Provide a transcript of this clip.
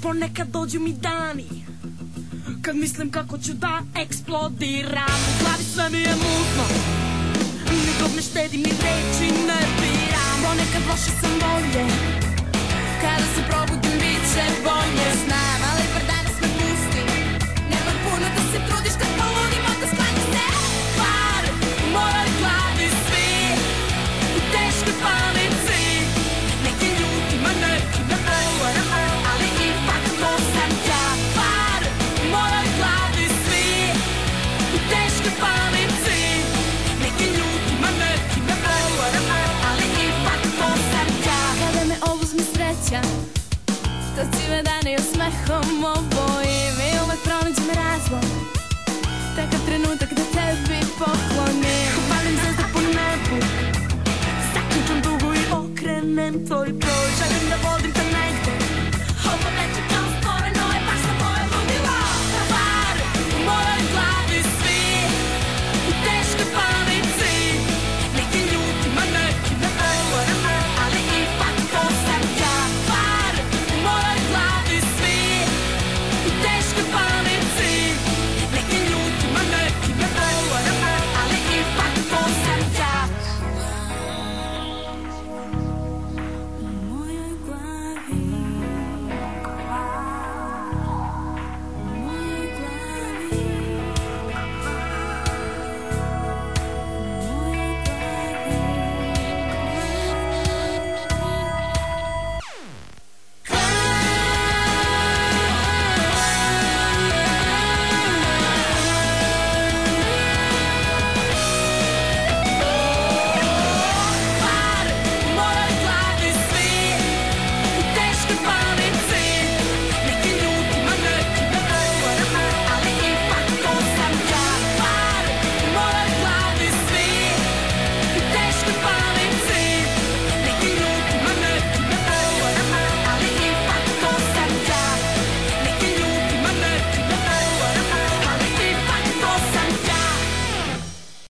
Ponekad dođu mi dani kad mislim kako ću da eksplodiram. U glavi sve mi je mutno, nikog ne štedim ni reči ne biram. Ponekad loše sam volje, kada se probudim bit će bolje. Znam, ali par dana sme pusti, nema puno da se trudiš kad poludimo da sklanja se par u mojoj glavi svi u teškoj panici. Neki ljudima, neki ne vole, ali ipak to sam ja. Par u mojoj glavi svi u teškoj panici. Neki ljudima, neki ne vole, ali ipak to sam ja. Kada me obuzme sreća, to cive dane i osmehom obojim i uvek pronađem razlog, takav trenutak da tebi poklonim. Palim zvezde po nebu, zaključam dugu i okrenem tvoj broj.